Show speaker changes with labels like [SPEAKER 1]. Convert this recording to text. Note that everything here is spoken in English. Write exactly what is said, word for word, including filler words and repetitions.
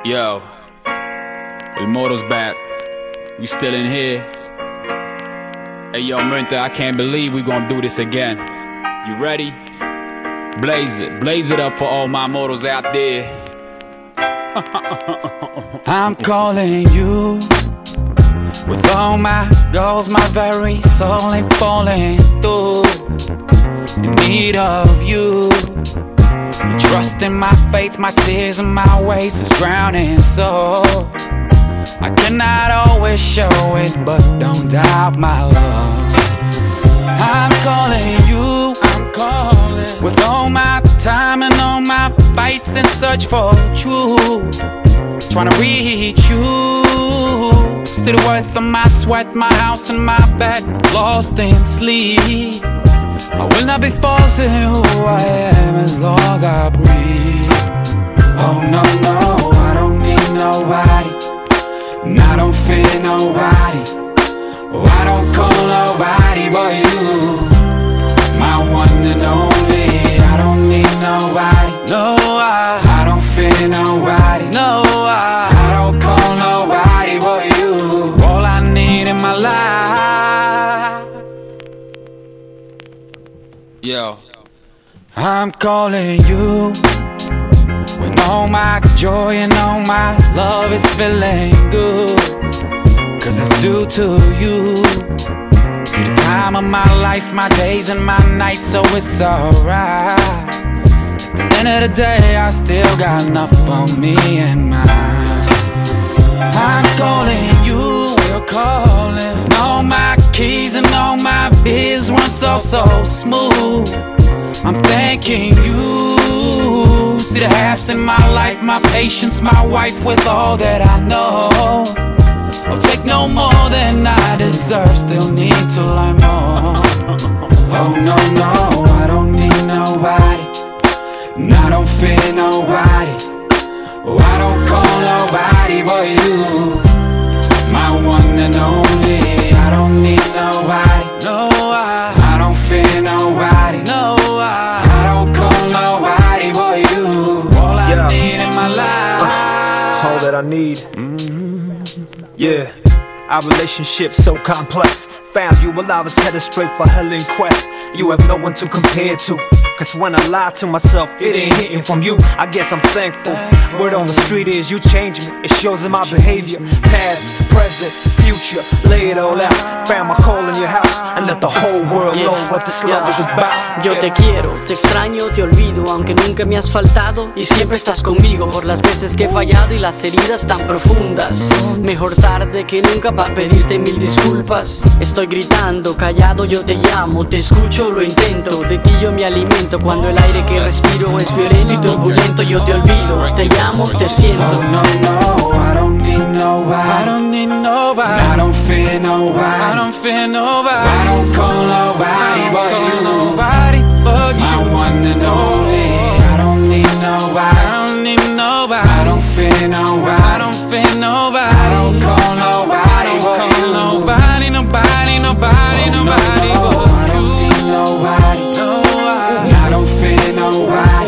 [SPEAKER 1] Yo, El Moro's back. We still in here. Hey yo, Merinta, I can't believe we gonna do this again. You ready? Blaze it, blaze it up for all my mortals out there.
[SPEAKER 2] I'm calling you with all my goals, my very soul ain't falling through. In need of you. The trust in my faith, my tears and my ways is drowning, so I cannot always show it, but don't doubt my love. I'm calling you, I'm calling with all my time and all my fights in search for truth. Trying to reach you. See the worth of my sweat, my house and my bed, lost in sleep. I will not be false in who I am as long as I breathe. Oh no, no, I don't need nobody, and I don't fear nobody. Oh, I don't call nobody but you, my one and only. I don't need nobody, no, I, I don't fear nobody, no, I, I don't call nobody but you. All I need in my life.
[SPEAKER 1] Yo,
[SPEAKER 2] I'm calling you when all my joy and all my love is feeling good, cause it's due to you. See the time of my life, my days and my nights, so it's alright. At the end of the day, I still got enough for me and mine. I'm calling you, still calling. And all my keys and all my biz run so, so smooth. I'm thanking you. See the halves in my life, my patience, my wife with all that I know. I'll take no more than I deserve, still need to learn more. Oh no, no, I don't need nobody, and I don't fear nobody. Oh, I don't call nobody but you, my one and only. I don't need nobody, no, I, I don't fear nobody, no, I, I don't call nobody but you. All I yeah. need in my life,
[SPEAKER 3] uh, all that I need. Mm-hmm. Yeah, our relationship so complex. Found you while I was headed straight for hell in quest. You have no one to compare to, cause when I lie to myself, it ain't hitting from you. I guess I'm thankful. Word on the street is you change me. It shows in my behavior. Past, present, future, lay it all out. Found my call in your house and let the whole world know what this love is about.
[SPEAKER 4] Yo te quiero, te extraño, te olvido, aunque nunca me has faltado y siempre estás conmigo por las veces que he fallado y las heridas tan profundas. Mejor tarde que nunca para pedirte mil disculpas. Estoy gritando, callado yo te llamo, te escucho, lo intento, de ti yo me alimento. Cuando el aire que respiro es violento y turbulento, yo te olvido, te llamo, te siento.
[SPEAKER 2] Oh no, no, I don't need nobody, I don't need nobody, I don't fear nobody, I don't fear nobody, I don't call nobody but you, nobody but you, my one and only. I don't need nobody, I don't need nobody, I don't fear nobody, I don't fear nobody, I don't call nobody but you, nobody, nobody, nobody, nobody but you. I don't need nobody, no, I, I don't fear nobody.